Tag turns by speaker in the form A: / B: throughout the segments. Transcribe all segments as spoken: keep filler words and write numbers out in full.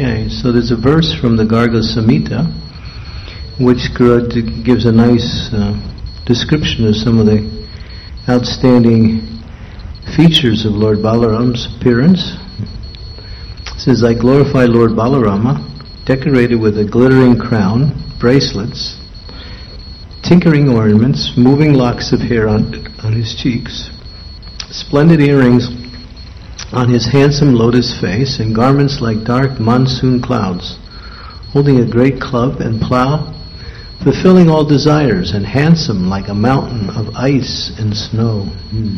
A: Okay, so there's a verse from the Garga Samhita which gives a nice uh, description of some of the outstanding features of Lord Balaram's appearance. It says, I glorify Lord Balarama, decorated with a glittering crown, bracelets, tinkering ornaments, moving locks of hair on, on his cheeks, splendid earrings on his handsome lotus face, and garments like dark monsoon clouds, holding a great club and plough, fulfilling all desires, and handsome like a mountain of ice and snow. Hmm.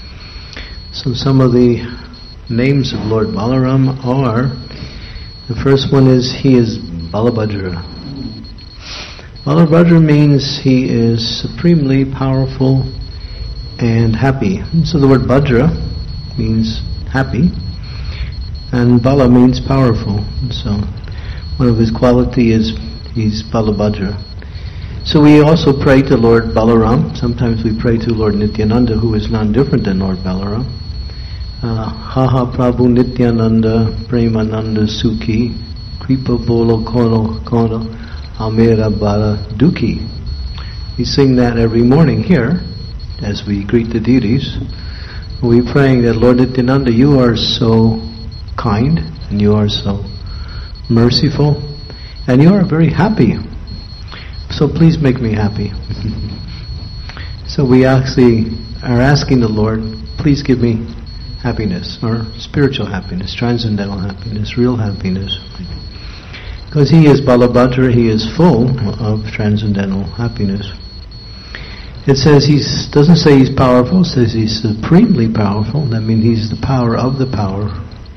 A: So some of the names of Lord Balaram are, the first one is, he is Balabhadra. Balabhadra means he is supremely powerful and happy. So the word Bhadra means happy, and Bala means powerful. So one of his quality is he's Balabhadra. So we also pray to Lord Balaram. Sometimes we pray to Lord Nityananda, who is none different than Lord Balaram. Uh, Haha Prabhu Nityananda Premananda Sukhi Kripa Bolo Kono Kono Amera Bala Dukhi. We sing that every morning here as we greet the deities. We're praying that Lord Nityananda, you are so kind and you are so merciful and you are very happy. So please make me happy. So we actually are asking the Lord, please give me happiness, or spiritual happiness, transcendental happiness, real happiness. Because he is Balabhadra, he is full of transcendental happiness. It says he doesn't say he's powerful, it says he's supremely powerful. That means he's the power of the power.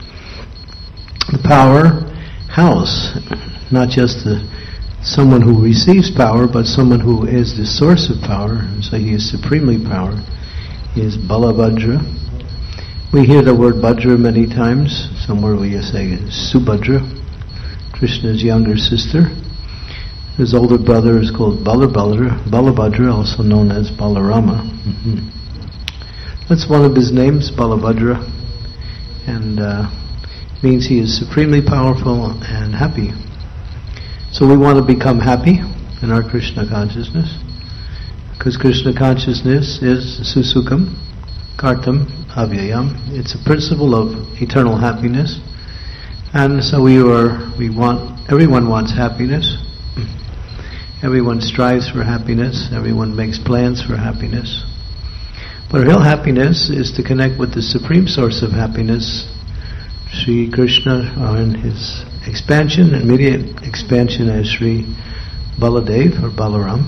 A: The power house, not just the someone who receives power, but someone who is the source of power. So he is supremely power. He is Balabhadra. We hear the word Bhadra many times. Somewhere we say Subhadra, Krishna's younger sister. His older brother is called Balabhadra, Balabhadra, also known as Balarama. Mm-hmm. That's one of his names, Balabhadra, and uh, means he is supremely powerful and happy. So we want to become happy in our Krishna consciousness, because Krishna consciousness is Susukam, Kartam, Avyayam. It's a principle of eternal happiness, and so we are. We want. Everyone wants happiness. Everyone strives for happiness. Everyone makes plans for happiness. But real happiness is to connect with the supreme source of happiness, Sri Krishna, in his expansion, immediate expansion as Sri Baladev or Balaram.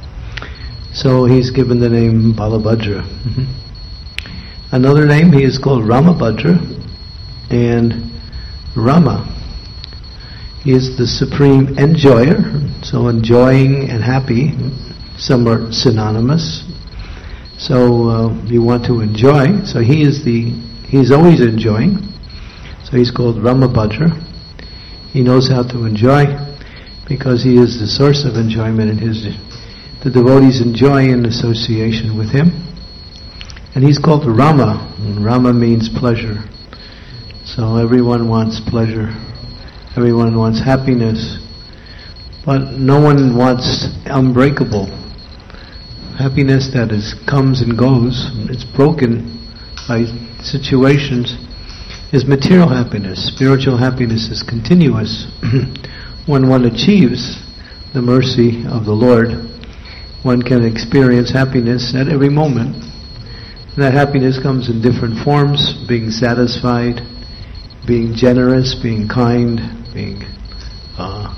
A: So he's given the name Balabhadra. Mm-hmm. Another name, he is called Ramabhadra, and Rama, he is the supreme enjoyer. So enjoying and happy, some are synonymous. So uh, you want to enjoy. So he is the, he's always enjoying. So he's called Ramabhadra. He knows how to enjoy because he is the source of enjoyment, and his the devotees enjoy in association with him. And he's called Rama, and Rama means pleasure. So everyone wants pleasure. Everyone wants happiness. But no one wants unbreakable happiness that is comes and goes. It's broken by situations. Is material happiness. Spiritual happiness is continuous. When one achieves the mercy of the Lord, one can experience happiness at every moment. And that happiness comes in different forms: being satisfied, being generous, being kind, being uh,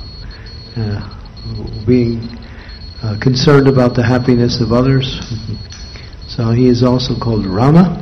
A: uh, being uh, concerned about the happiness of others. So he is also called Rama.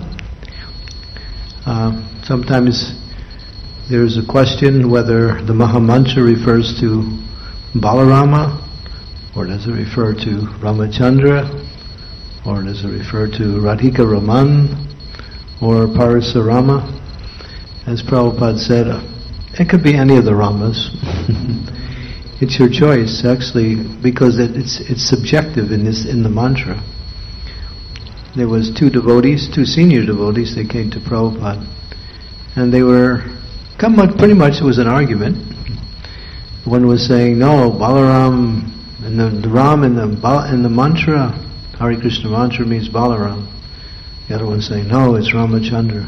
A: Uh, sometimes there is a question whether the Mahamantra refers to Balarama, or does it refer to Ramachandra, or does it refer to Radhika Raman, or Parasurama? As Prabhupada said, uh, it could be any of the Ramas. It's your choice, actually, because it, it's it's subjective in this in the mantra. There was two devotees, two senior devotees, they came to Prabhupada, and they were, come up, pretty much it was an argument. One was saying, no, Balaram, and the, the Ram in the, in the mantra, Hare Krishna mantra means Balaram. The other one saying, no, it's Ramachandra.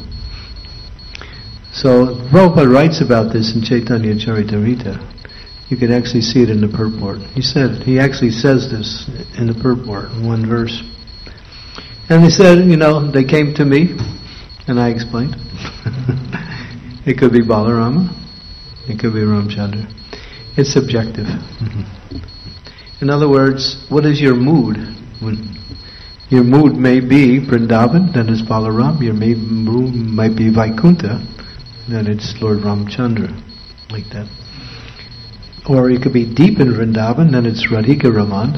A: So Prabhupada writes about this in Chaitanya Charitamrita. You can actually see it in the purport. He said, he actually says this in the purport in one verse. And he said, you know, they came to me, and I explained. It could be Balarama, it could be Ramchandra. It's subjective. In other words, what is your mood? Your mood may be Vrindavan, then it's Balaram. Your mood might be Vaikuntha, then it's Lord Ramchandra, like that. Or it could be deep in Vrindavan, then it's Radhika Raman.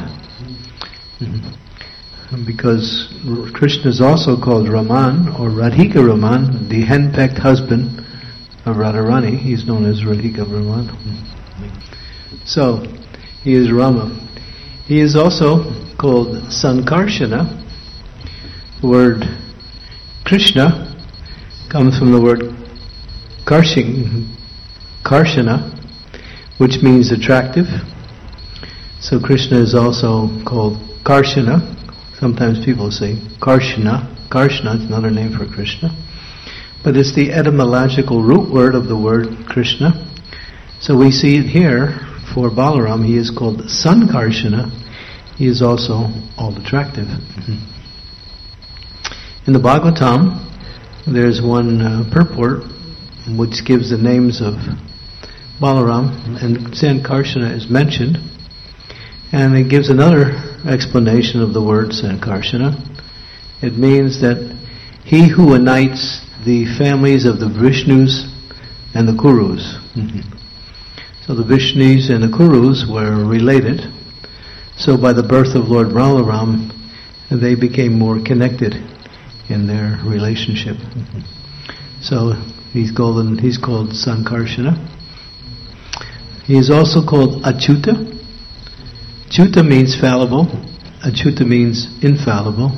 A: Mm-hmm. Because Krishna is also called Raman, or Radhika Raman, the henpecked husband of Radharani. He's known as Radhika Raman. Mm-hmm. So, he is Rama. He is also called Sankarshana. The word Krishna comes from the word Karshing, Karshana, which means attractive. So Krishna is also called Karshana. Sometimes people say Karshana. Karshana is another name for Krishna. But it's the etymological root word of the word Krishna. So we see it here for Balaram. He is called Sankarshana. He is also all attractive. In the Bhagavatam, there's one uh, purport which gives the names of Balaram, and Sankarshana is mentioned, and it gives another explanation of the word Sankarshana. It means that he who unites the families of the Vishnus and the Kurus. Mm-hmm. So the Vishnus and the Kurus were related, so by the birth of Lord Balaram, they became more connected in their relationship. Mm-hmm. So he's called, he's called Sankarshana. He is also called Achyuta. Achyuta means fallible. Achyuta means infallible.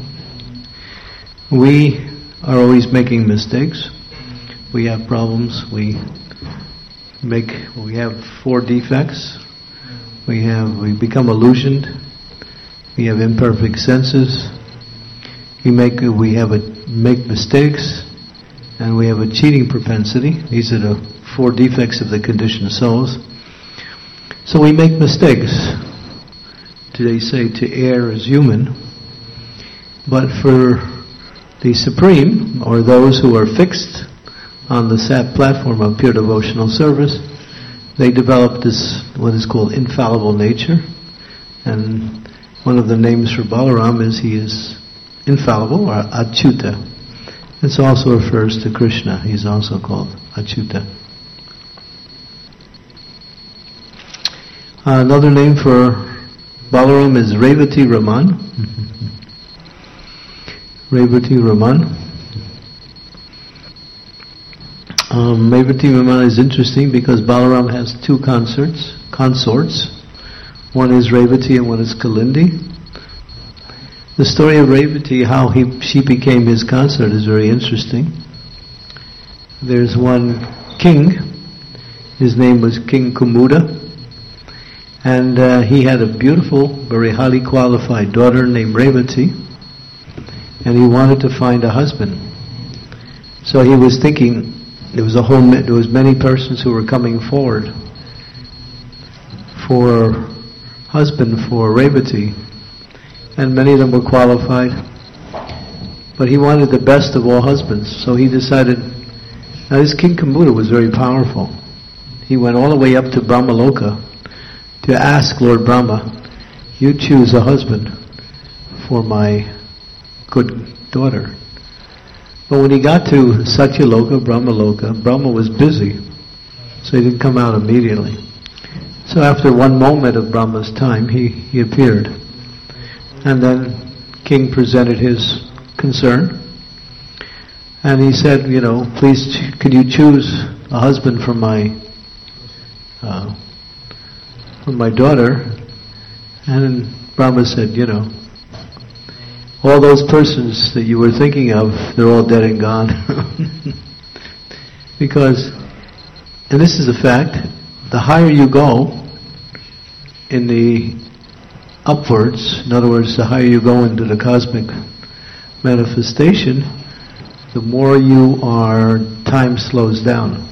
A: We are always making mistakes. We have problems. We make. We have four defects. We have. We become illusioned. We have imperfect senses. We make. We have a make mistakes, and we have a cheating propensity. These are the four defects of the conditioned souls. So we make mistakes. Today say to err is human. But for the Supreme, or those who are fixed on the S A T platform of pure devotional service, they develop this, what is called infallible nature. And one of the names for Balaram is he is infallible, or Achyuta. This also refers to Krishna. He's also called Achyuta. Uh, another name for Balaram is Revati Raman. Revati Raman. Um, Revati Raman is interesting because Balaram has two consorts. Consorts. One is Revati and one is Kalindi. The story of Revati, how he she became his consort, is very interesting. There's one king. His name was King Kumuda. And uh, he had a beautiful, very highly qualified daughter named Revati, and he wanted to find a husband. So he was thinking, there was a whole, there was many persons who were coming forward for husband for Revati, and many of them were qualified. But he wanted the best of all husbands, so he decided. Now this King Kumuda was very powerful. He went all the way up to Brahmaloka to ask Lord Brahma, you choose a husband for my good daughter. But when he got to Satyaloka, Brahmaloka, Brahma was busy, so he didn't come out immediately. So after one moment of Brahma's time, he, he appeared. And then King presented his concern, and he said, you know, please, could you choose a husband for my uh, for my daughter? And Brahma said, you know, all those persons that you were thinking of, they're all dead and gone. Because, and this is a fact, the higher you go in the upwards, in other words, the higher you go into the cosmic manifestation, the more you are, time slows down.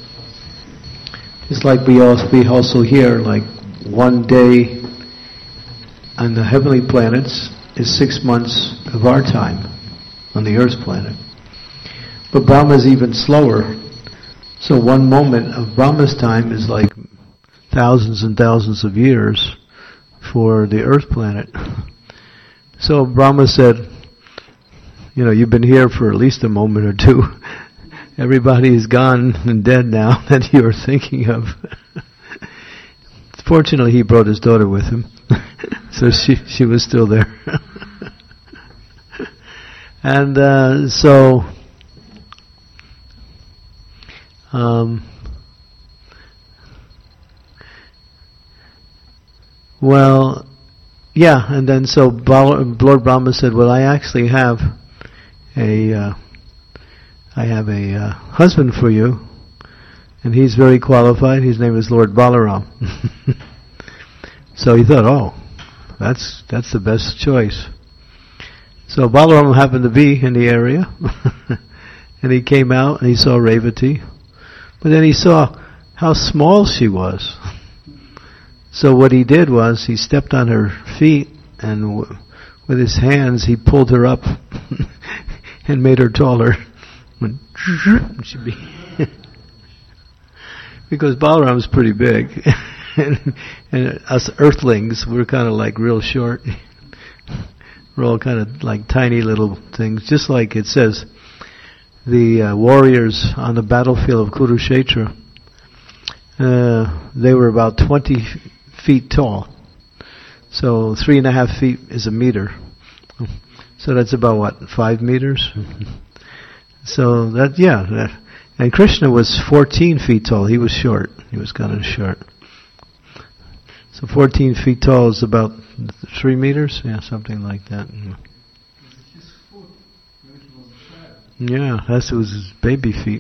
A: It's like we also, we also hear, like one day on the heavenly planets is six months of our time on the Earth's planet. But Brahma's even slower. So one moment of Brahma's time is like thousands and thousands of years for the Earth planet. So Brahma said, you know, you've been here for at least a moment or two. Everybody is gone and dead now that you are thinking of. Fortunately, he brought his daughter with him, so she she was still there. And uh, so, um, well, yeah, and then so Lord Brahma said, well, I actually have a, uh, I have a uh, husband for you, and he's very qualified. His name is Lord Balaram. So he thought, oh, that's that's the best choice. So Balaram happened to be in the area, and he came out and he saw Revati, but then he saw how small she was. So what he did was he stepped on her feet and w- with his hands he pulled her up and made her taller. She'd be because Balaram's pretty big, and, and us Earthlings, we're kind of like real short. We're all kind of like tiny little things, just like it says, the uh, warriors on the battlefield of Kurukshetra, uh, they were about twenty feet tall. So three and a half feet is a meter. So that's about what, five meters? So that, yeah, that, and Krishna was fourteen feet tall. He was short. He was kind of short. So fourteen feet tall is about three meters? Yeah, something like that. Yeah, that was his baby feet.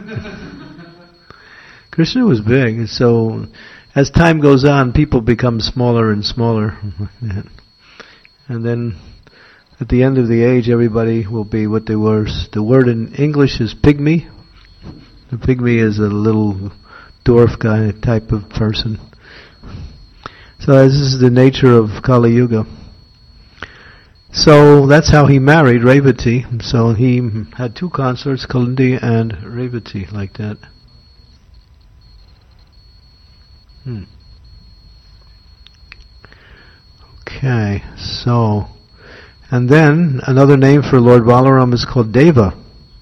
A: Krishna was big, and so as time goes on, people become smaller and smaller. And then at the end of the age, everybody will be what they were. The word in English is pygmy. The pygmy is a little dwarf guy type of person. So this is the nature of Kali Yuga. So that's how he married Revati. So he had two consorts, Kalindi and Revati, like that. Hmm. Okay, so, and then another name for Lord Balaram is called Deva,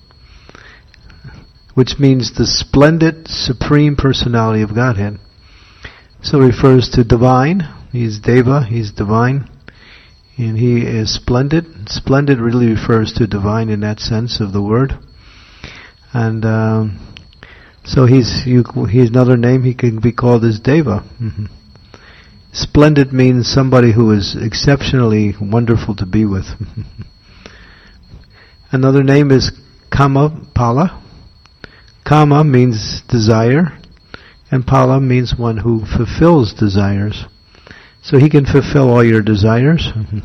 A: which means the splendid supreme personality of Godhead. So it refers to divine. He's Deva, he's divine, and he is splendid. Splendid really refers to divine in that sense of the word. And um, so he's you, he's another name he can be called as Deva. Mm-hmm. Splendid means somebody who is exceptionally wonderful to be with. Another name is Kama Pala. Kama means desire, and Pala means one who fulfills desires. So he can fulfill all your desires,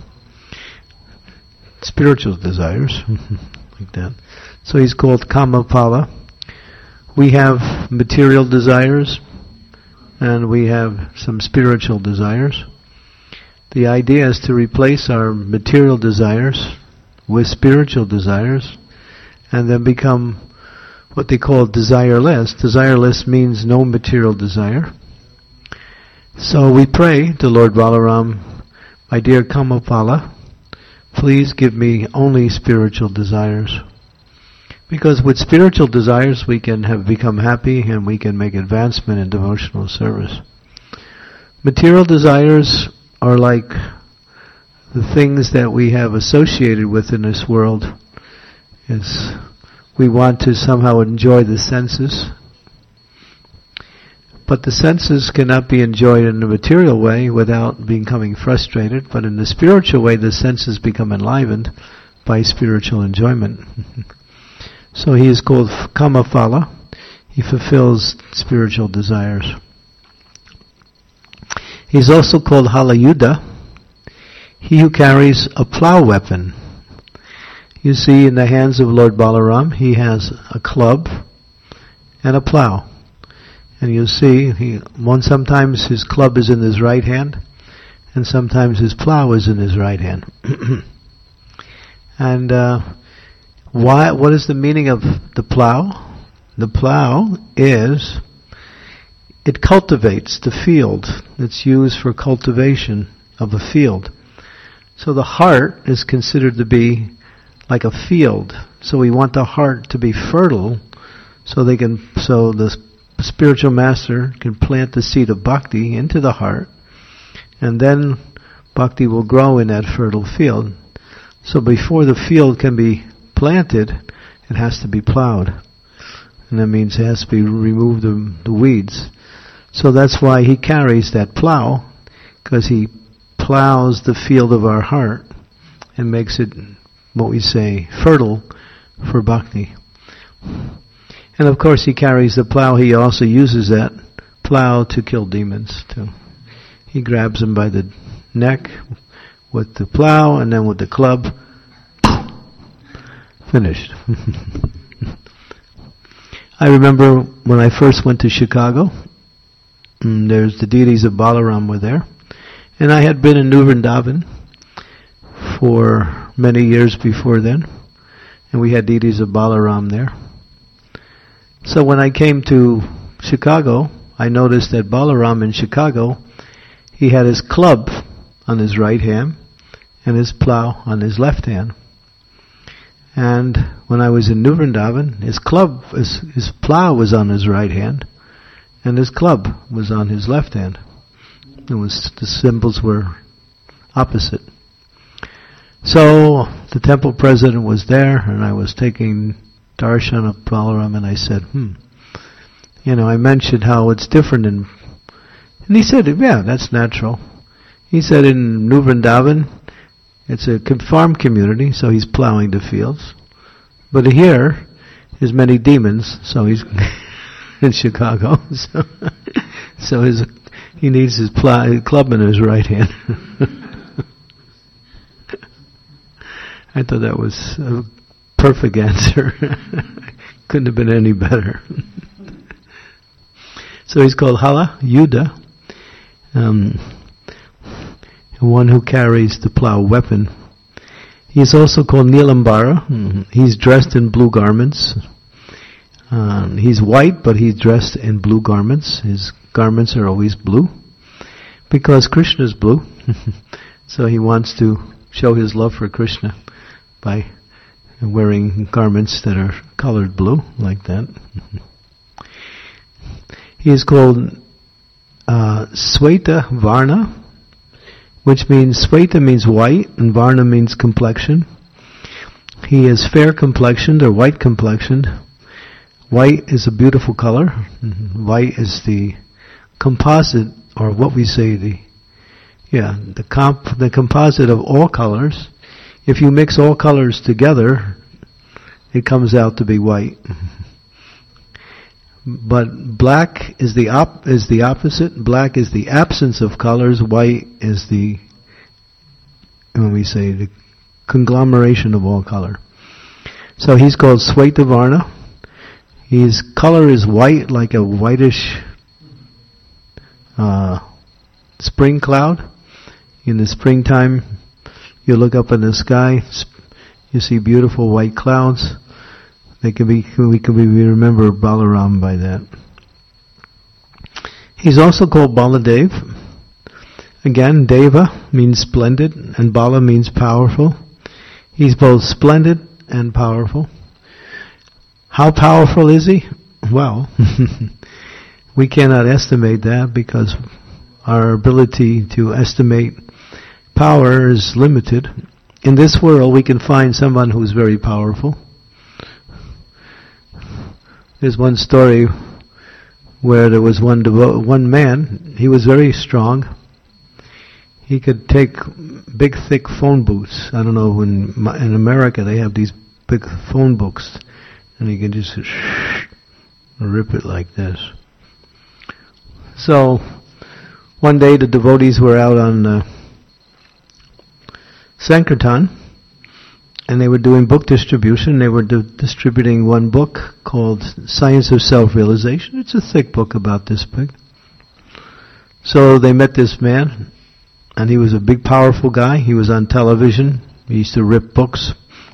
A: spiritual desires, like that. So he's called Kama Pala. We have material desires, and we have some spiritual desires. The idea is to replace our material desires with spiritual desires, and then become what they call desireless. Desireless means no material desire. So we pray to Lord Balaram, my dear Kamapala, please give me only spiritual desires. Because with spiritual desires we can have become happy and we can make advancement in devotional service. Material desires are like the things that we have associated with in this world. Is we want to somehow enjoy the senses. But the senses cannot be enjoyed in a material way without becoming frustrated. But in the spiritual way, the senses become enlivened by spiritual enjoyment. So he is called Kamaphala. He fulfills spiritual desires. He's also called Halayuddha, he who carries a plow weapon. You see, in the hands of Lord Balaram, he has a club and a plow. And you see, he, one sometimes his club is in his right hand, and sometimes his plow is in his right hand. And uh, why? What is the meaning of the plow? The plow is, it cultivates the field. It's used for cultivation of a field. So the heart is considered to be like a field. So we want the heart to be fertile, so they can, so the spiritual master can plant the seed of bhakti into the heart, and then bhakti will grow in that fertile field. So before the field can be planted, it has to be plowed. And that means it has to be remove the, the weeds. So that's why he carries that plow, because he plows the field of our heart and makes it, what we say, fertile for bhakti. And of course he carries the plow, he also uses that plow to kill demons too. He grabs them by the neck with the plow, and then with the club, finished. I remember when I first went to Chicago, and there's the deities of Balaram were there, and I had been in New Vrindavan for many years before then, and we had deities of Balaram there. So when I came to Chicago, I noticed that Balaram in Chicago, he had his club on his right hand and his plow on his left hand. And when I was in New Vrindavan, his club, his, his plow was on his right hand, and his club was on his left hand. It was, the symbols were opposite. So the temple president was there, and I was taking darshan of Balaram, and I said, hmm, you know, I mentioned how it's different in, and he said, yeah, that's natural. He said in New Vrindavan, it's a farm community, so he's plowing the fields. But here, there's many demons, so he's in Chicago. So, so his, he needs his plow, his club in his right hand. I thought that was a perfect answer. Couldn't have been any better. So he's called Halayuddha, um, one who carries the plow weapon. He's also called Nilambara. Mm-hmm. He's dressed in blue garments. Um, he's white, but he's dressed in blue garments. His garments are always blue, because Krishna is blue. So he wants to show his love for Krishna by wearing garments that are colored blue, like that. He is called uh, Sweta Varna, which means, Sweta means white, and Varna means complexion. He is fair complexioned, or white complexioned. White is a beautiful color. White is the composite, or what we say, the yeah, the comp, the composite of all colors. If you mix all colors together, it comes out to be white. But black is the op- is the opposite. Black is the absence of colors. White is the, when we say, the conglomeration of all color. So he's called Sweta Varna. His color is white, like a whitish uh, spring cloud. In the springtime, you look up in the sky, you see beautiful white clouds. They can be, we can be, we remember Balaram by that. He's also called Baladev. Again, Deva means splendid, and Bala means powerful. He's both splendid and powerful. How powerful is he? Well, we cannot estimate that, because our ability to estimate power is limited. In this world, we can find someone who's very powerful. There's one story where there was one devo- one man. He was very strong. He could take big, thick phone books. I don't know, in in America they have these big phone books, and he can just rip it like this. So one day the devotees were out on uh, Sankirtan, and they were doing book distribution. They were di- distributing one book called Science of Self-Realization. It's a thick book about this big. So they met this man, and he was a big, powerful guy. He was on television. He used to rip books.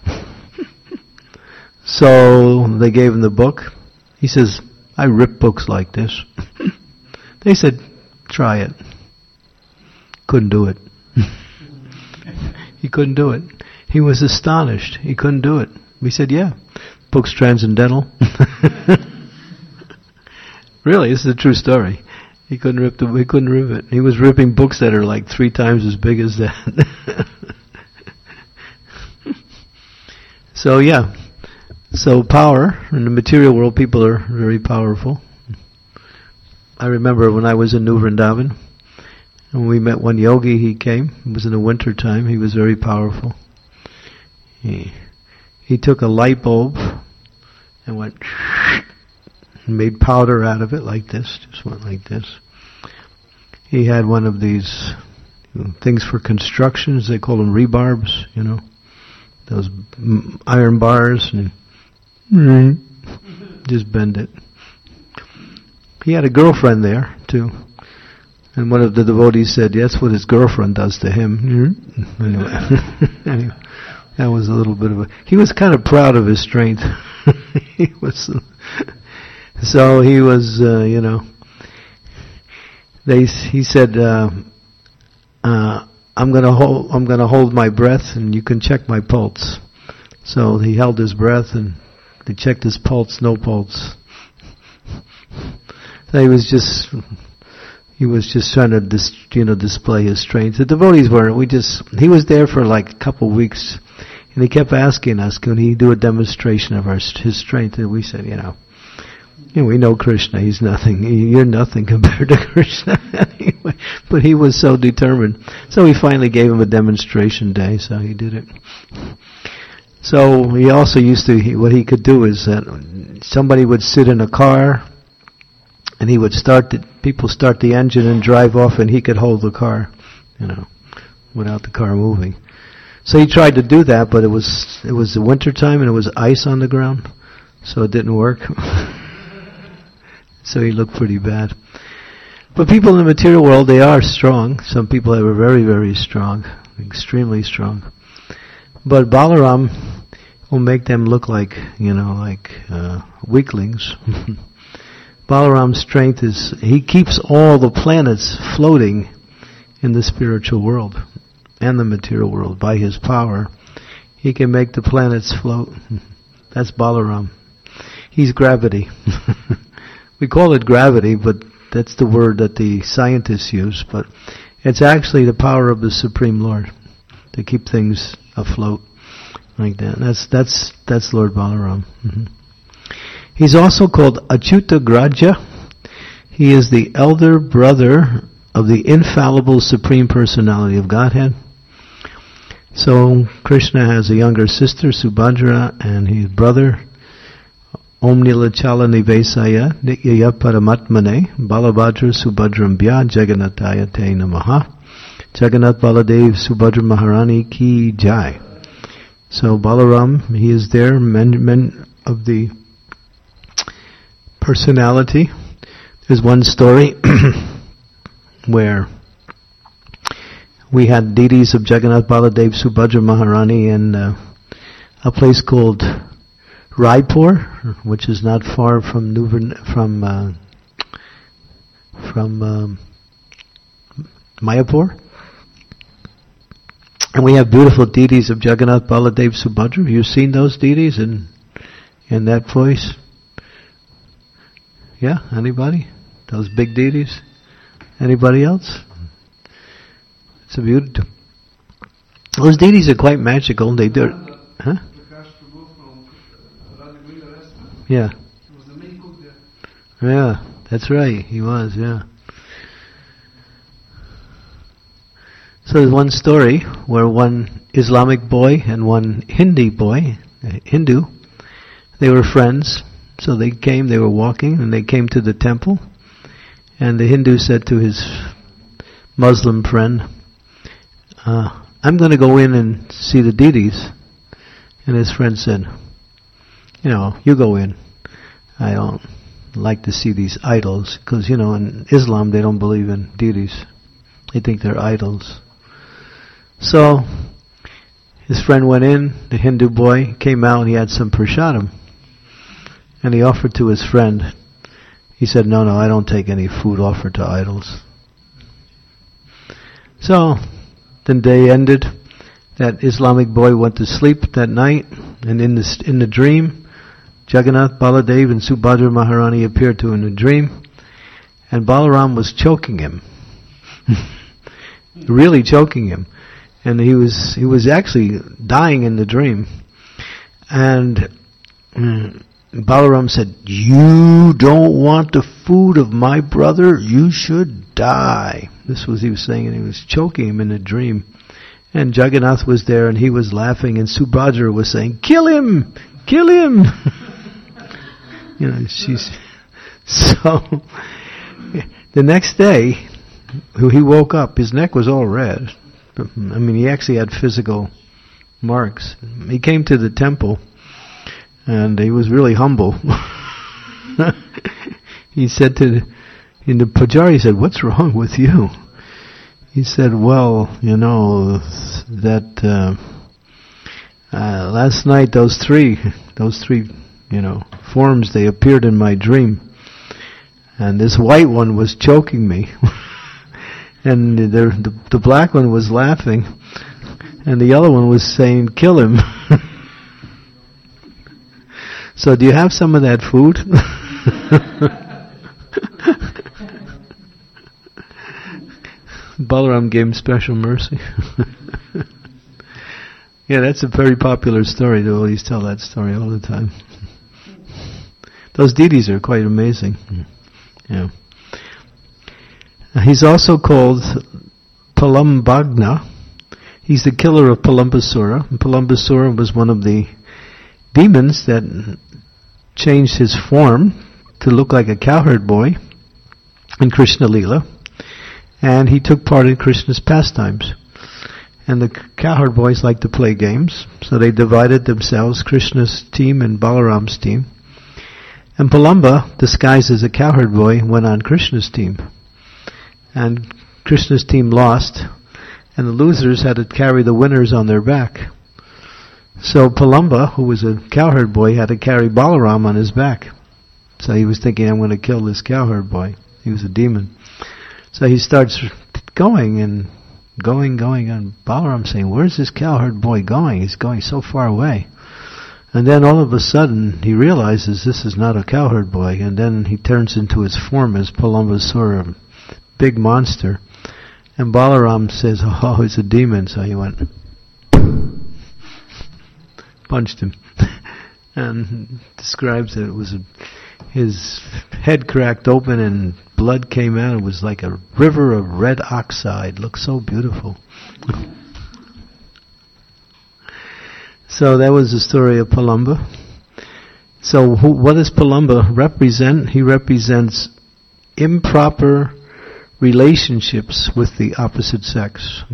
A: So they gave him the book. He says, I rip books like this. They said, try it. Couldn't do it. He couldn't do it. He was astonished. He couldn't do it. We said, yeah, book's transcendental. Really, this is a true story. He couldn't rip the. He couldn't rip it. He was ripping books that are like three times as big as that. So yeah, so power in the material world, people are very powerful. I remember when I was in New Vrindavan, and we met one yogi. He came. It was in the winter time. He was very powerful. He he took a light bulb and went and made powder out of it like this. Just went like this. He had one of these you know, things for constructions. They call them rebarbs, you know, those iron bars, and just bend it. He had a girlfriend there too, and one of the devotees said, "That's what his girlfriend does to him." Anyway, anyway, that was a little bit of a. He was kind of proud of his strength. He was. So he was, uh, you know, they, he said, uh, uh, I'm gonna hold, I'm gonna hold my breath and you can check my pulse. So he held his breath and they checked his pulse, no pulse. So he was just, he was just trying to, dis, you know, display his strength. The devotees weren't, we just, he was there for like a couple of weeks and he kept asking us, can he do a demonstration of our, his strength? And we said, you know, You know, we know Krishna, he's nothing. You're nothing compared to Krishna anyway. But he was so determined. So we finally gave him a demonstration day, so he did it. So he also used to, he, what he could do is that somebody would sit in a car and he would start the, people start the engine and drive off and he could hold the car, you know, without the car moving. So he tried to do that, but it was, it was the winter time and it was ice on the ground, so it didn't work. So he looked pretty bad. But people in the material world, they are strong. Some people are very, very strong, extremely strong. But Balaram will make them look like, you know, like uh, weaklings. Balaram's strength is, he keeps all the planets floating in the spiritual world and the material world by his power. He can make the planets float. That's Balaram. He's gravity. We call it gravity, but that's the word that the scientists use. But it's actually the power of the Supreme Lord to keep things afloat like that. That's that's that's Lord Balaram. Mm-hmm. He's also called Achyuta Graja. He is the elder brother of the infallible Supreme Personality of Godhead. So Krishna has a younger sister, Subhadra, and his brother, Om Nilachala Nivesaya Nityaya Paramatmane Balabhadra Subhadram Bhya Jagannataya Te Namaha. Jagannath Baladev Subhadra Maharani Ki Jai. So Balaram, he is there, men, men of the personality. There's one story where we had deities of Jagannath Baladev Subhadra Maharani in uh, a place called Raipur, which is not far from New from uh, from um, Mayapur, and we have beautiful deities of Jagannath Baladev Subhadra. Have you seen those deities in in that place? Yeah, anybody? Those big deities? Anybody else? It's a beautiful. Those deities are quite magical. They do. Huh? Yeah.
B: He was the main cook there.
A: Yeah, that's right. He was, yeah. So there's one story where one Islamic boy and one Hindi boy, Hindu, they were friends. So they came, they were walking, and they came to the temple. And the Hindu said to his Muslim friend, uh, I'm going to go in and see the deities. And his friend said, you know, you go in. I don't like to see these idols, because, you know, in Islam they don't believe in deities. They think they're idols. So, his friend went in, the Hindu boy came out and he had some prasadam. And he offered to his friend. He said, no, no, I don't take any food offered to idols. So, the day ended. That Islamic boy went to sleep that night, and in the, in the dream, Jagannath, Baladev, and Subhadra Maharani appeared to him in a dream, and Balaram was choking him. Really choking him. And he was he was actually dying in the dream. And mm, Balaram said, you don't want the food of my brother, you should die. This was he was saying, and he was choking him in a dream. And Jagannath was there, and he was laughing, and Subhadra was saying, kill him! Kill him! You know, she's... So, the next day, he woke up, his neck was all red. I mean, he actually had physical marks. He came to the temple, and he was really humble. He said to the, in the pujari, he said, what's wrong with you? He said, well, you know, that uh, uh, last night those three, those three, you know, forms, they appeared in my dream. And this white one was choking me. And the, the the black one was laughing. And the other one was saying, kill him. So do you have some of that food? Balaram gave him special mercy. Yeah, that's a very popular story. They always tell that story all the time. Those deities are quite amazing. Yeah. He's also called Palambagna. He's the killer of Palambasura. And Palambasura was one of the demons that changed his form to look like a cowherd boy in Krishna Leela. And he took part in Krishna's pastimes. And the cowherd boys liked to play games, so they divided themselves, Krishna's team and Balaram's team. And Palamba, disguised as a cowherd boy, went on Krishna's team. And Krishna's team lost, and the losers had to carry the winners on their back. So Palamba, who was a cowherd boy, had to carry Balaram on his back. So he was thinking, I'm going to kill this cowherd boy. He was a demon. So he starts going and going, going, and Balaram saying, where's this cowherd boy going? He's going so far away. And then all of a sudden he realizes this is not a cowherd boy, and then he turns into his form as Palambasura, a big monster. And Balaram says, oh, it's a demon. So he went, punched him. And describes that it was a, his head cracked open and blood came out. It was like a river of red oxide. Looked so beautiful. So that was the story of Palamba. So who, what does Palamba represent? He represents improper relationships with the opposite sex.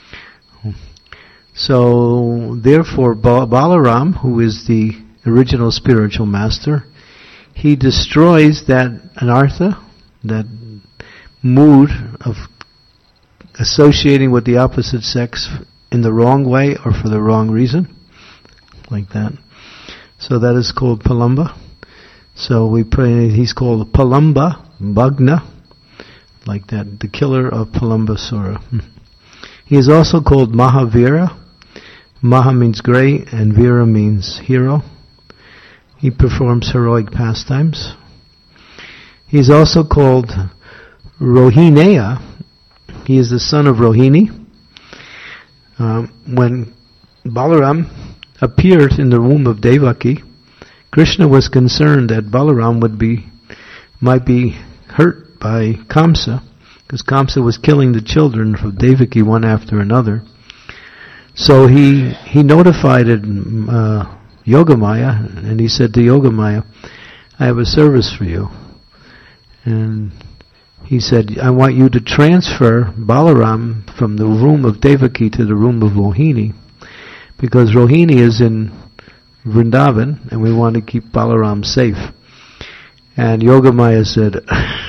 A: So therefore ba- Balaram, who is the original spiritual master, he destroys that anartha, that mood of associating with the opposite sex in the wrong way or for the wrong reason, like that. So that is called Palamba. So we pray, he's called Palamba Bhagna, like that, the killer of Palambasura. He is also called Mahavira. Maha means great and Vira means hero. He performs heroic pastimes. He is also called Rohineya. He is the son of Rohini. Um, when Balaram appeared in the womb of Devaki, Krishna was concerned that Balaram would be, might be hurt by Kamsa, because Kamsa was killing the children of Devaki one after another. So he he notified uh, Yogamaya, and he said to Yogamaya, I have a service for you. And he said, I want you to transfer Balaram from the room of Devaki to the room of Rohini, because Rohini is in Vrindavan, and we want to keep Balaram safe. And Yogamaya said,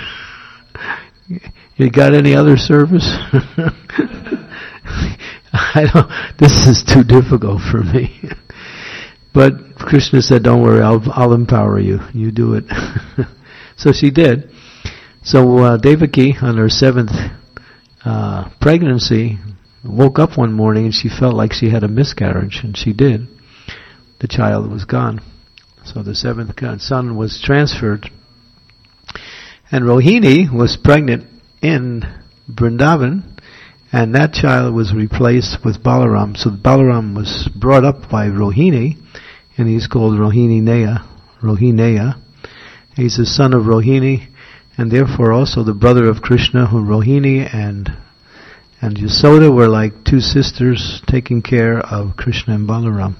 A: you got any other service? I don't, this is too difficult for me. But Krishna said, don't worry, I'll, I'll empower you. You do it. So she did. So uh, Devaki, on her seventh uh, pregnancy, woke up one morning and she felt like she had a miscarriage, and she did. The child was gone. So the seventh son was transferred. And Rohini was pregnant in Vrindavan, and that child was replaced with Balaram. So Balaram was brought up by Rohini, and he's called Rohineya. Rohineya. He's the son of Rohini, and therefore also the brother of Krishna, who Rohini and and Yasoda were like two sisters taking care of Krishna and Balaram.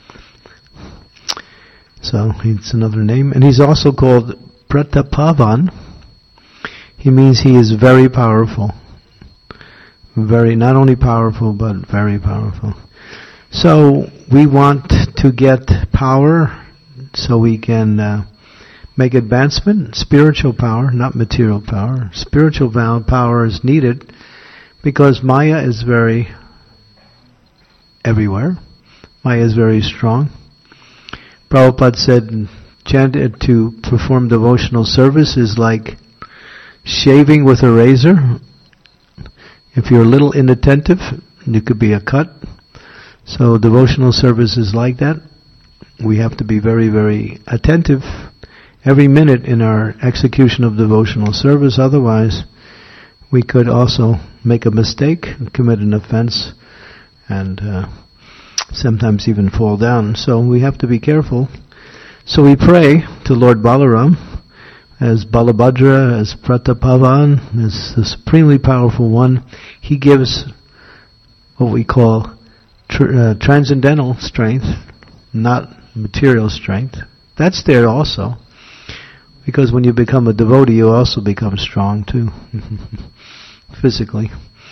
A: So it's another name. And he's also called Pratapavan. He means he is very powerful. Very, not only powerful, but very powerful. So we want to get power so we can uh, make advancement. Spiritual power, not material power. Spiritual power is needed because Maya is very everywhere. Maya is very strong. Prabhupada said, chanted to perform devotional service is like shaving with a razor. If you're a little inattentive, you could be a cut. So devotional service is like that. We have to be very, very attentive every minute in our execution of devotional service. Otherwise, we could also make a mistake, commit an offense, and uh, sometimes even fall down. So we have to be careful. So we pray to Lord Balaram as Balabhadra, as Pratapavan, as the supremely powerful one. He gives what we call tr- uh, transcendental strength, not material strength. That's there also, because when you become a devotee, you also become strong too, physically.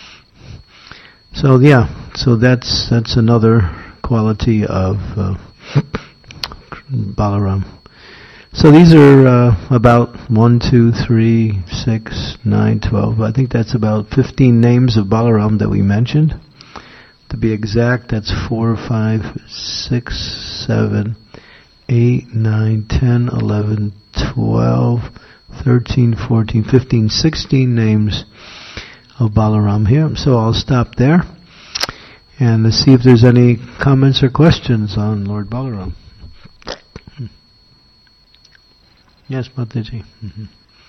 A: So yeah, so that's that's another quality of uh, Balaram. So these are uh, about one, two, three, six, nine, twelve. I think that's about fifteen names of Balaram that we mentioned. To be exact, that's four, five, six, seven, eight, nine, ten, eleven, twelve, thirteen, fourteen, fifteen, sixteen names of Balaram here. So I'll stop there and let's see if there's any comments or questions on Lord Balaram. Yes, Mataji. Mm-hmm.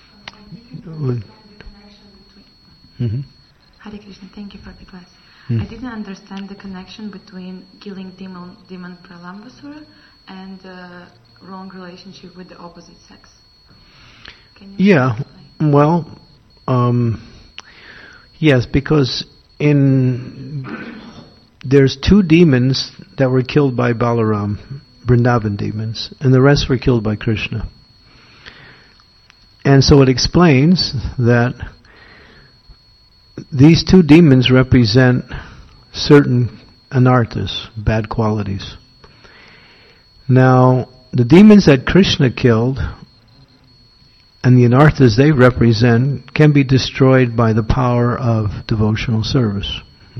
A: Mm-hmm.
B: Hare Krishna, thank you for the class.
A: Mm.
B: I didn't understand the connection between killing demon, demon Pralambasura and uh, wrong relationship with the opposite sex. Can you
A: yeah, explain? well, um, yes, because in there's two demons that were killed by Balaram, Vrindavan demons, and the rest were killed by Krishna. And so it explains that these two demons represent certain anarthas, bad qualities. Now, the demons that Krishna killed and the anarthas they represent can be destroyed by the power of devotional service.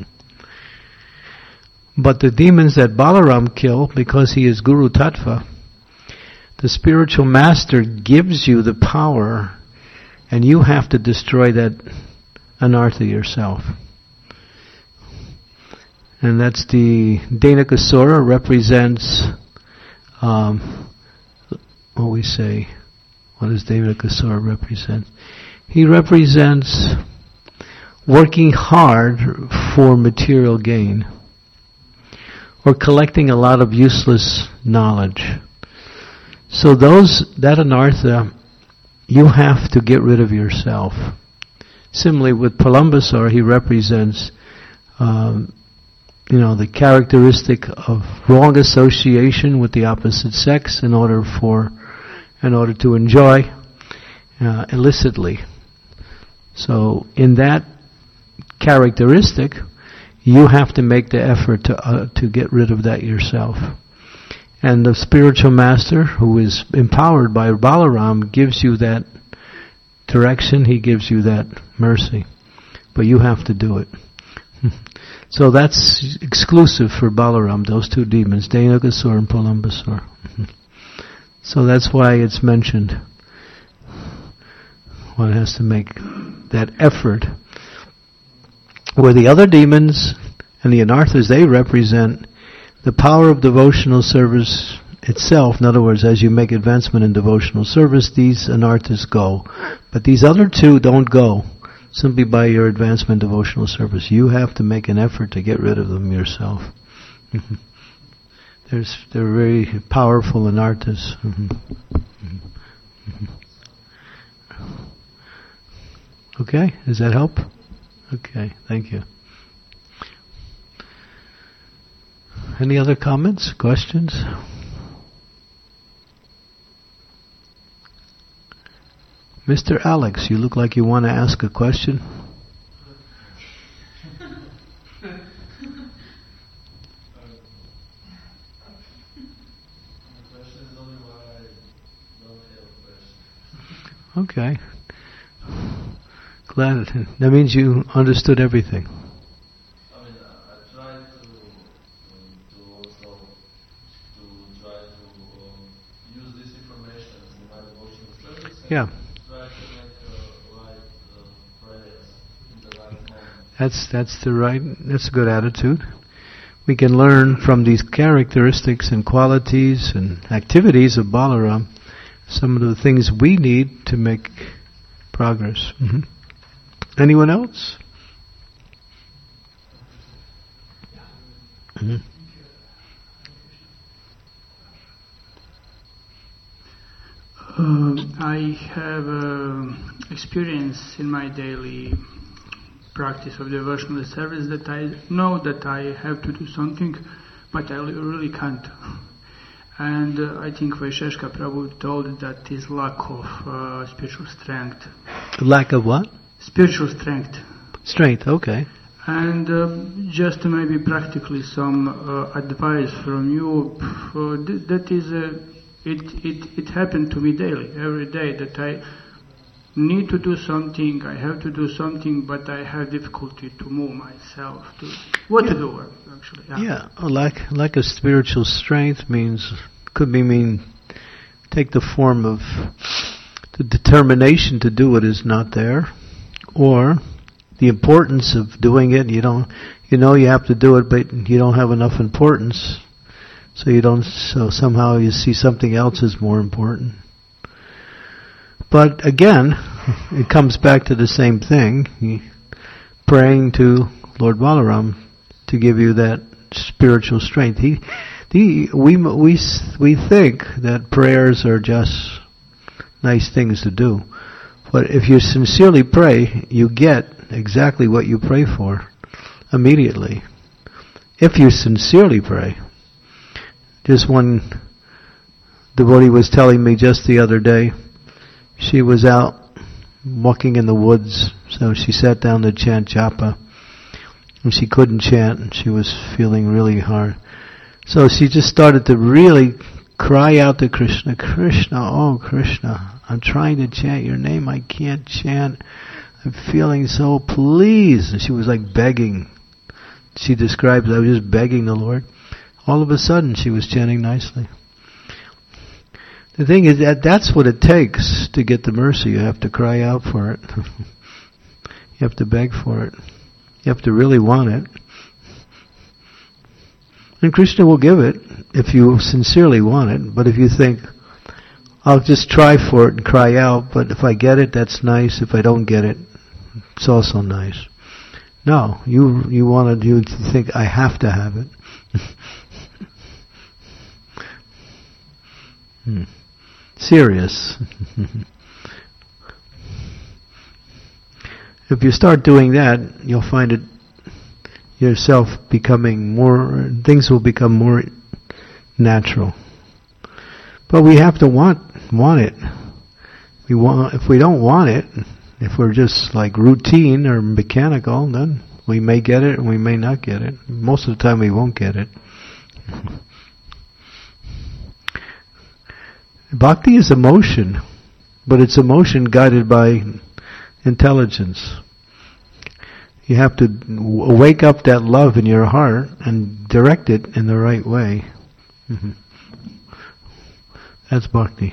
A: But the demons that Balaram killed, because he is Guru Tattva, the spiritual master gives you the power, and you have to destroy that anartha yourself. And that's the Dhenukasura represents, um, what we say, what does Dhenukasura represent? He represents working hard for material gain, or collecting a lot of useless knowledge. So those, that anartha, you have to get rid of yourself. Similarly with Pralambasura, he represents, um, you know, the characteristic of wrong association with the opposite sex in order for, in order to enjoy uh, illicitly. So in that characteristic, you have to make the effort to uh, to get rid of that yourself. And the spiritual master, who is empowered by Balaram, gives you that direction, he gives you that mercy. But you have to do it. So that's exclusive for Balaram, those two demons, Dhenukasura and Pralambasura. So that's why it's mentioned. One has to make that effort. Where the other demons and the anarthas, they represent the power of devotional service itself. In other words, as you make advancement in devotional service, these anarthas go. But these other two don't go simply by your advancement in devotional service. You have to make an effort to get rid of them yourself. There's, they're very powerful anarthas. Okay, does that help? Okay, thank you. Any other comments, questions? Mister Alex, you look like you want to ask a question. Okay. Glad. That means you understood everything.
C: I mean, I try to, um, to also to try to um, use this information in my devotional service.
A: Yeah.
C: Try to make the right uh, prayers in the right moment.
A: That's that's the right. That's a good attitude. We can learn from these characteristics and qualities and activities of Balaram some of the things we need to make progress. Mm-hmm. Anyone else? Mm-hmm.
D: Uh, I have uh, experience in my daily practice of devotional service that I know that I have to do something, but I really can't. And uh, I think Vaisheshka Prabhu told that is lack of uh, spiritual strength.
A: Lack of what?
D: Spiritual strength.
A: Strength, okay.
D: And uh, just maybe practically some uh, advice from you. Uh, th- that is, uh, it, it, it happened to me daily, every day, that I need to do something, I have to do something, but I have difficulty to move myself to what
A: yeah.
D: to do actually. Yeah,
A: yeah. A lack lack of spiritual strength means could be mean take the form of the determination to do it is not there, or the importance of doing it. You don't, you know, you have to do it, but you don't have enough importance, so you don't. So somehow you see something else is more important. But again, it comes back to the same thing. Praying to Lord Balaram to give you that spiritual strength. He, the, we, we, we think that prayers are just nice things to do. But if you sincerely pray, you get exactly what you pray for immediately. If you sincerely pray. Just one devotee was telling me just the other day, she was out walking in the woods, so she sat down to chant japa, and she couldn't chant, and she was feeling really hard. So she just started to really cry out to Krishna, Krishna, oh Krishna, I'm trying to chant your name, I can't chant, I'm feeling so pleased. And she was like begging. She describes, I was just begging the Lord. All of a sudden she was chanting nicely. The thing is that that's what it takes to get the mercy. You have to cry out for it. You have to beg for it. You have to really want it. And Krishna will give it if you sincerely want it. But if you think, I'll just try for it and cry out, but if I get it, that's nice. If I don't get it, it's also nice. No, you you want to, you think, I have to have it. hmm. Serious. If you start doing that, you'll find it yourself becoming more, things will become more natural. But we have to want want it. We want. If we don't want it, If we're just like routine or mechanical, then we may get it and we may not get it. Most of the time we won't get it. Bhakti is emotion, but it's emotion guided by intelligence. You have to w- wake up that love in your heart and direct it in the right way. Mm-hmm. That's bhakti.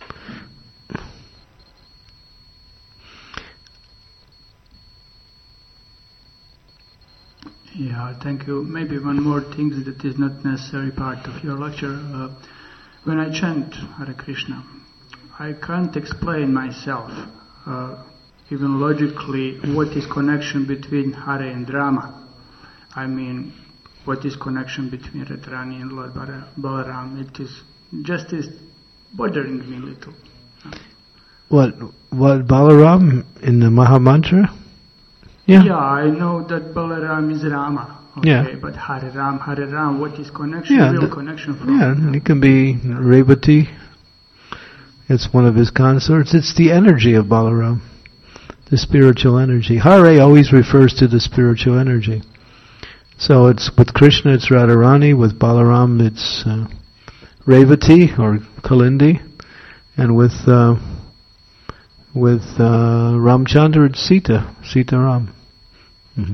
D: Yeah, thank you. Maybe one more thing that is not necessarily part of your lecture. Uh, when I chant Hare Krishna, I can't explain myself, uh, even logically, what is connection between Hare and Rama. I mean, what is connection between Radharani and Lord Balaram? It is just is bothering me a little.
A: What, what Balaram in the Mahamantra? Yeah.
D: Yeah, I know that Balaram is Rama. Okay,
A: yeah.
D: But Hare Ram, Hare Ram, what is connection?
A: Yeah,
D: real
A: the,
D: connection from?
A: Yeah, it can be Revati. It's one of his consorts. It's the energy of Balaram, the spiritual energy. Hare always refers to the spiritual energy. So it's with Krishna, it's Radharani. With Balaram, it's uh, Revati or Kalindi, and with uh, with uh, Ramchandra, it's Sita, Sita Ram. Mm-hmm.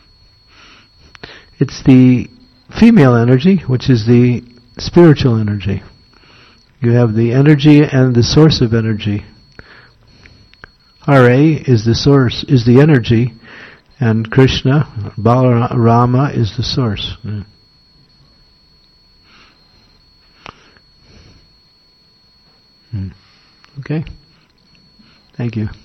A: It's the female energy, which is the spiritual energy. You have the energy and the source of energy. Hare is the source, is the energy, and Krishna, Balarama, is the source. Yeah. Hmm. Okay. Thank you.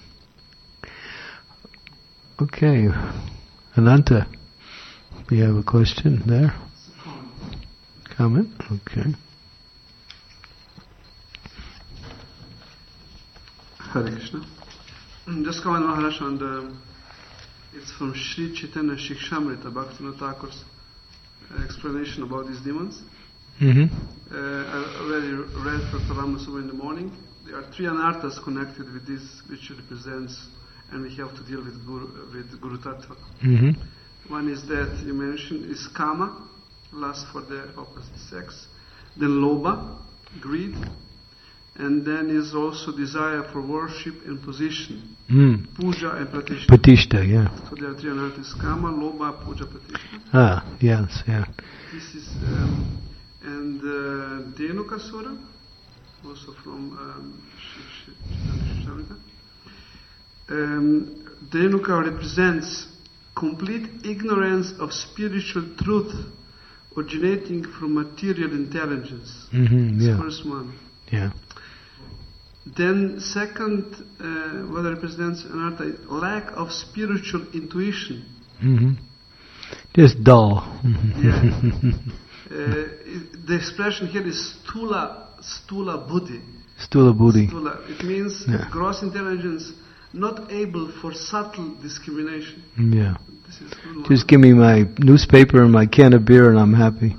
A: Okay. Ananta, do you have a question there? Comment? Okay.
E: Hare Krishna. Just comment, Maharaj, on the, it's from Sri Chaitanya Shikshamrita, Bhaktivinoda Thakur's explanation about these demons.
A: Mm-hmm.
E: Uh, I already read for Paramasubha in the morning. There are three anarthas connected with this, which represents, and we have to deal with Guru, with Guru Tattva.
A: Mm-hmm.
E: One is that you mentioned is kama, lust for the opposite sex. Then lobha, greed. And then is also desire for worship and position.
A: Mm.
E: Puja and pratishtha.
A: Pratishtha, yeah.
E: So there are three anarthas: kama, lobha, puja, pratishtha.
A: Ah, yes, yeah.
E: This is, um, and uh, Dhenuka Sura, also from um, Chaitanya um, Dhenuka represents complete ignorance of spiritual truth originating from material intelligence.
A: Mm-hmm,
E: That's
A: yeah.
E: the first one.
A: Yeah.
E: Then second, uh, what represents another lack of spiritual intuition.
A: Mm-hmm. Just dull.
E: Yeah. uh, the expression here is stula, stula buddhi.
A: Stula buddhi.
E: Stula. It means
A: Yeah.
E: gross intelligence, not able for subtle discrimination.
A: Yeah.
E: This is good one.
A: Just give me my newspaper and my can of beer and I'm happy.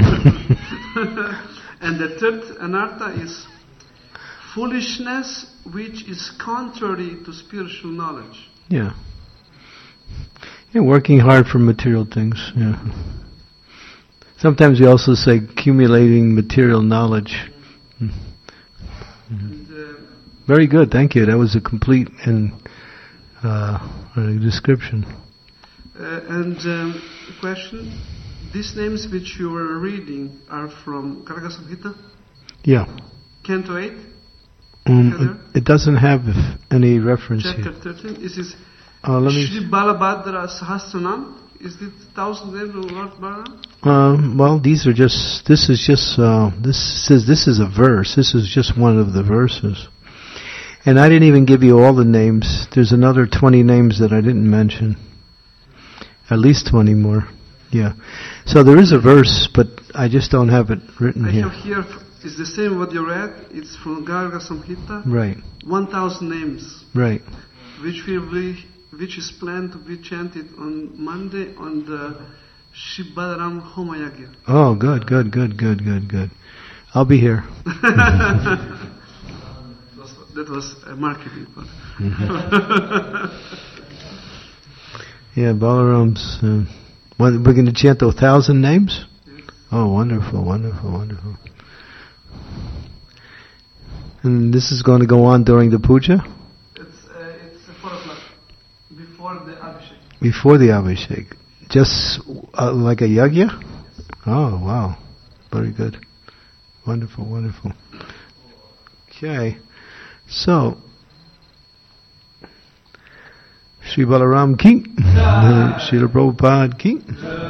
E: And the third anartha is foolishness, which is contrary to spiritual knowledge.
A: Yeah. Yeah, working hard for material things. Yeah. Sometimes we also say accumulating material knowledge. Mm-hmm.
E: And, uh,
A: Very good, thank you. That was a complete and uh, description.
E: uh, and um, question: these names which you were reading are from Karaka Samhita,
A: Yeah.
E: Canto eight,
A: Um, it, it doesn't have any reference
E: chapter
A: here.
E: thirteen. This is
A: Uh, let me.
E: Shri Balabhadra Sahasranam. Is it thousand names of Lord Balaram?
A: Um, well, these are just. This is just. Uh, this says this is a verse. This is just one of the verses. And I didn't even give you all the names. There's another twenty names that I didn't mention. At least twenty more. Yeah. So there is a verse, but I just don't have it written
E: I
A: here.
E: have here. It's the same what you read. It's from Garga Samhita.
A: Right.
E: One thousand names,
A: Right.
E: which will be, which is planned to be chanted on Monday on the Shri Balaram Homayagya.
A: Oh, good, good, good, good, good, good. I'll be here.
E: that was a marketing part.
A: Yeah, Balaram's. Uh, what, we're going to chant a thousand names?
E: Yes.
A: Oh, wonderful, wonderful, wonderful. And this is going to go on during the puja?
E: It's uh, it's uh, four o'clock before the Abhishek.
A: Before the Abhishek. Just uh, like a yajna? Oh, wow. Very good. Wonderful, wonderful. Okay. So, Sri Balaram ki, Srila Prabhupada ki.